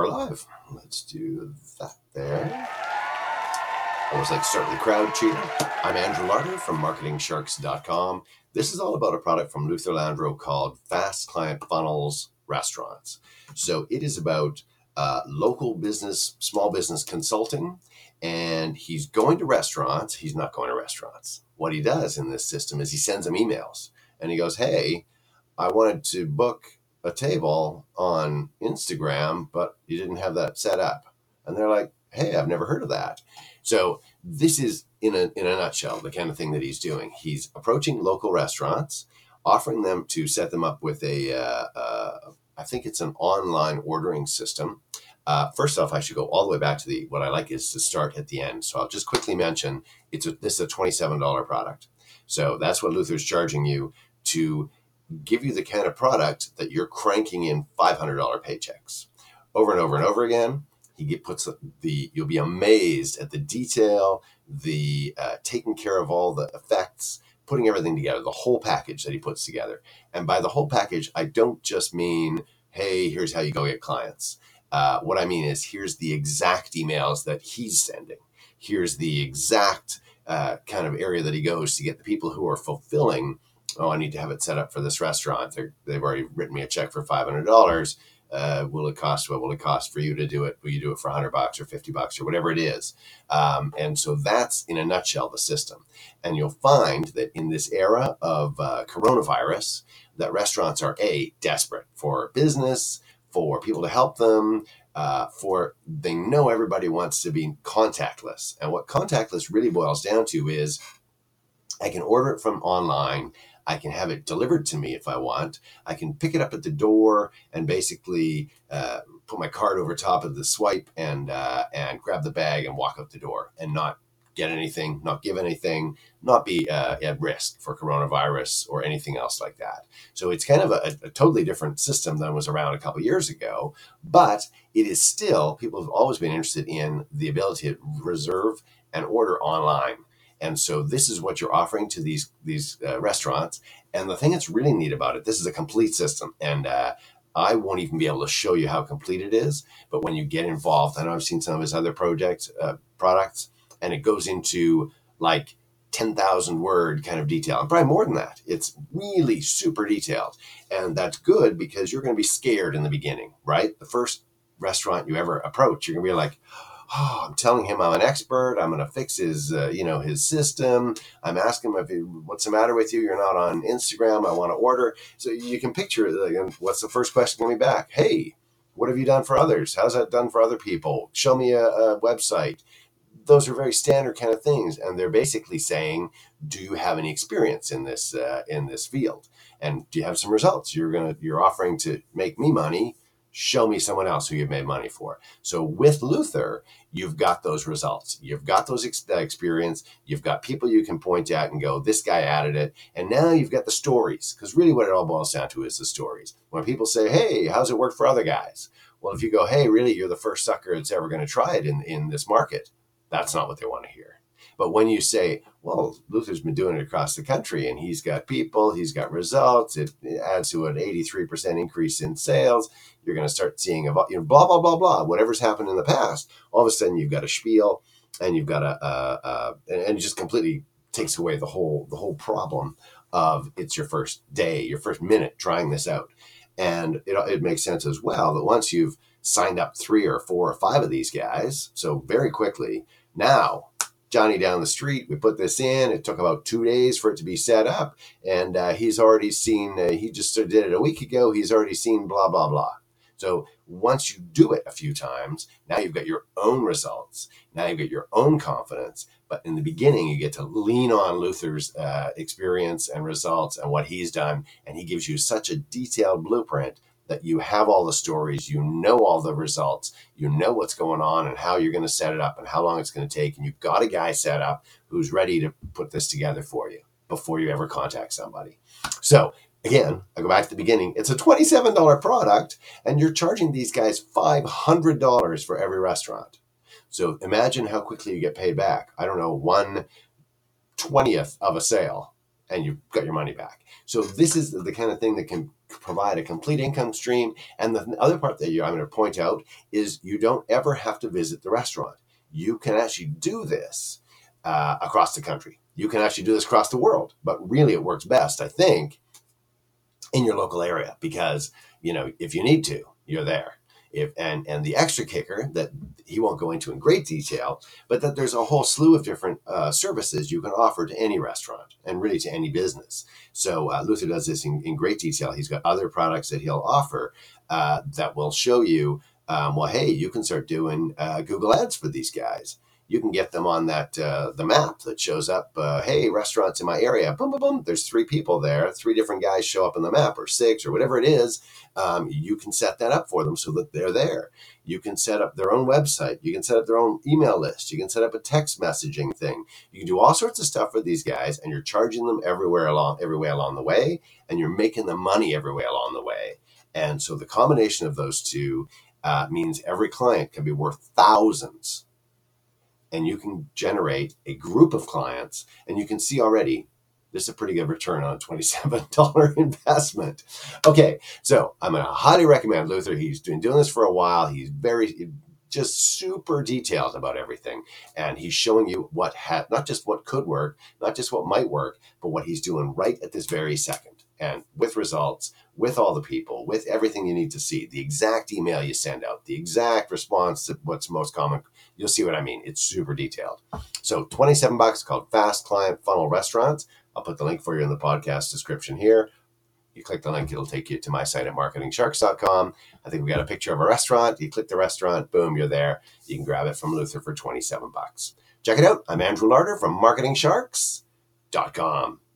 we're live. Let's do that there. I always like to start with the crowd cheer. I'm Andrew Larder from MarketingSharks.com. This is all about a product from Luther Landro called Fast Client Funnels Restaurants. So it is about local business, small business consulting, and he's going to restaurants. He's not going to restaurants. What he does in this system is he sends them emails, and he goes, hey, I wanted to book a table on Instagram, but you didn't have that set up. And they're like, hey, I've never heard of that. So this is, in a nutshell, the kind of thing that he's doing. He's approaching local restaurants, offering them to set them up with I think it's an online ordering system. First off, I should go all the way back to what I like is to start at the end. So I'll just quickly mention, this is a $27 product. So that's what Luther's charging you to give you the kind of product that you're cranking in $500 paychecks over and over and over again. You'll be amazed at the detail, the taking care of all the effects, putting everything together, the whole package that he puts together. And by the whole package, I don't just mean, hey, here's how you go get clients. What I mean is, here's the exact emails that he's sending. Here's the exact kind of area that he goes to get the people who are fulfilling. Oh, I need to have it set up for this restaurant. They've already written me a check for $500. Will it cost? What will it cost for you to do it? Will you do it for $100 or $50 or whatever it is? And so that's, in a nutshell, the system. And you'll find that in this era of coronavirus, that restaurants are desperate for business, for people to help them, they know everybody wants to be contactless. And what contactless really boils down to is, I can order it from online. I can have it delivered to me if I want. I can pick it up at the door and basically put my card over top of the swipe and grab the bag and walk out the door and not get anything, not give anything, not be at risk for coronavirus or anything else like that. So it's kind of a totally different system than was around a couple of years ago, but it is still, people have always been interested in the ability to reserve and order online. And so this is what you're offering to these restaurants. And the thing that's really neat about it, this is a complete system. And I won't even be able to show you how complete it is. But when you get involved, I know I've seen some of his other products, and it goes into like 10,000 word kind of detail. And probably more than that. It's really super detailed. And that's good because you're going to be scared in the beginning, right? The first restaurant you ever approach, you're going to be like, oh, I'm telling him I'm an expert. I'm going to fix his system. I'm asking him what's the matter with you? You're not on Instagram. I want to order. So you can picture it. What's the first question going to be back? Hey, what have you done for others? How's that done for other people? Show me a website. Those are very standard kind of things. And they're basically saying, do you have any experience in this field? And do you have some results? You're offering to make me money. Show me someone else who you've made money for. So with Luther, you've got those results. You've got those experience. You've got people you can point at and go, this guy added it. And now you've got the stories, because really what it all boils down to is the stories. When people say, hey, how's it work for other guys? Well, if you go, hey, really, you're the first sucker that's ever going to try it in this market, that's not what they want to hear. But when you say, well, Luther's been doing it across the country and he's got people, he's got results, it adds to an 83% increase in sales, you're going to start seeing blah, blah, blah, blah, whatever's happened in the past. All of a sudden you've got a spiel and you've got and it just completely takes away the whole problem of it's your first day, your first minute trying this out. And it makes sense as well that once you've signed up 3 or 4 or 5 of these guys, so very quickly, now Johnny down the street, we put this in. It took about 2 days for it to be set up. And he's already seen, he just did it a week ago. He's already seen blah, blah, blah. So once you do it a few times, now you've got your own results. Now you've got your own confidence. But in the beginning, you get to lean on Luther's experience and results and what he's done. And he gives you such a detailed blueprint that you have all the stories, you know all the results, you know what's going on and how you're going to set it up and how long it's going to take. And you've got a guy set up who's ready to put this together for you before you ever contact somebody. So again, I go back to the beginning. It's a $27 product and you're charging these guys $500 for every restaurant. So imagine how quickly you get paid back. I don't know, 1/20th of a sale and you've got your money back. So this is the kind of thing that can provide a complete income stream. And the other part that I'm going to point out is you don't ever have to visit the restaurant. You can actually do this across the country. You can actually do this across the world, but really it works best, I think, in your local area because, if you need to, you're there. And the extra kicker that he won't go into in great detail, but that there's a whole slew of different services you can offer to any restaurant and really to any business. So Luther does this in great detail. He's got other products that he'll offer that will show you, well, hey, you can start doing Google Ads for these guys. You can get them on that the map that shows up, hey, restaurants in my area, boom, boom, boom. There's 3 people there. 3 different guys show up on the map, or 6, or whatever it is. You can set that up for them so that they're there. You can set up their own website. You can set up their own email list. You can set up a text messaging thing. You can do all sorts of stuff for these guys, and you're charging them every way along the way, and you're making them money every way along the way. And so the combination of those two means every client can be worth thousands. And you can generate a group of clients, and you can see already this is a pretty good return on a $27 investment. Okay, so I'm going to highly recommend Luther. He's been doing this for a while. He's just super detailed about everything, and he's showing you not just what could work, not just what might work, but what he's doing right at this very second, and with results, with all the people, with everything you need to see, the exact email you send out, the exact response to what's most common. You'll see what I mean. It's super detailed. So $27 called Fast Client Funnel Restaurants. I'll put the link for you in the podcast description here. You click the link, it'll take you to my site at marketingsharks.com. I think we got a picture of a restaurant. You click the restaurant, boom, you're there. You can grab it from Luther for $27. Check it out. I'm Andrew Larder from marketingsharks.com.